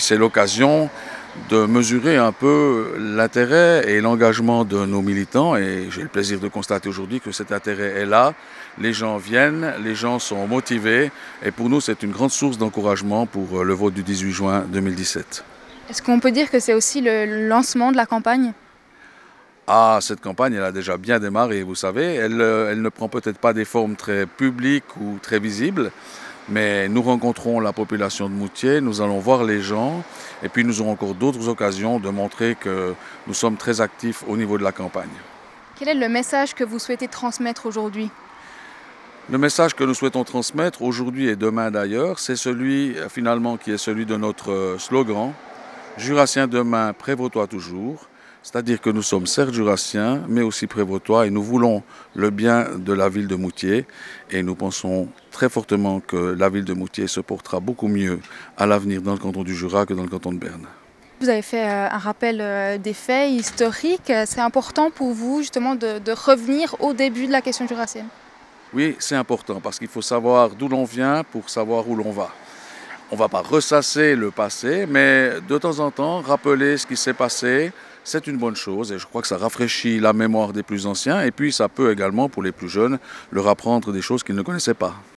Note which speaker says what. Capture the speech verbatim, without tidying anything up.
Speaker 1: c'est l'occasion de mesurer un peu l'intérêt et l'engagement de nos militants. Et j'ai le plaisir de constater aujourd'hui que cet intérêt est là. Les gens viennent, les gens sont motivés. Et pour nous, c'est une grande source d'encouragement pour le vote du dix-huit juin deux mille dix-sept.
Speaker 2: Est-ce qu'on peut dire que c'est aussi le lancement de la campagne ?
Speaker 1: Ah, cette campagne, elle a déjà bien démarré, vous savez. Elle, elle ne prend peut-être pas des formes très publiques ou très visibles, mais nous rencontrons la population de Moutier, nous allons voir les gens, et puis nous aurons encore d'autres occasions de montrer que nous sommes très actifs au niveau de la campagne.
Speaker 2: Quel est le message que vous souhaitez transmettre aujourd'hui ?
Speaker 1: Le message que nous souhaitons transmettre aujourd'hui et demain d'ailleurs, c'est celui finalement qui est celui de notre slogan « Jurassien demain, prévaut-toi toujours ». C'est-à-dire que nous sommes certes jurassiens, mais aussi prévôtois, et nous voulons le bien de la ville de Moutier. Et nous pensons très fortement que la ville de Moutier se portera beaucoup mieux à l'avenir dans le canton du Jura que dans le canton de Berne.
Speaker 2: Vous avez fait un rappel des faits historiques. C'est important pour vous justement de, de revenir au début de la question jurassienne ?
Speaker 1: Oui, c'est important parce qu'il faut savoir d'où l'on vient pour savoir où l'on va. On ne va pas ressasser le passé, mais de temps en temps, rappeler ce qui s'est passé, c'est une bonne chose et je crois que ça rafraîchit la mémoire des plus anciens et puis ça peut également, pour les plus jeunes, leur apprendre des choses qu'ils ne connaissaient pas.